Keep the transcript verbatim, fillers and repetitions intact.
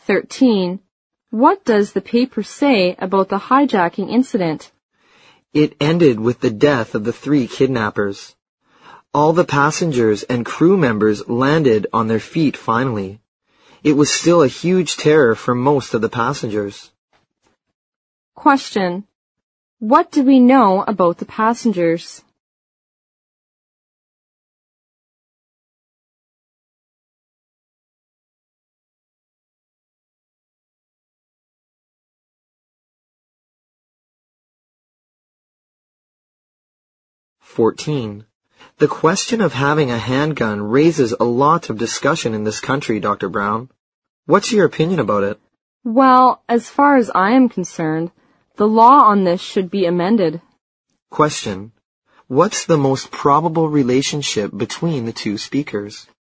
thirteen. What does the paper say about the hijacking incident? It ended with the death of the three kidnappers. All the passengers and crew members landed on their feet finally. It was still a huge terror for most of the passengers. Question. What do we know about the passengers? fourteen. The question of having a handgun raises a lot of discussion in this country, Doctor Brown. What's your opinion about it? Well, as far as I am concerned, the law on this should be amended. Question. What's the most probable relationship between the two speakers?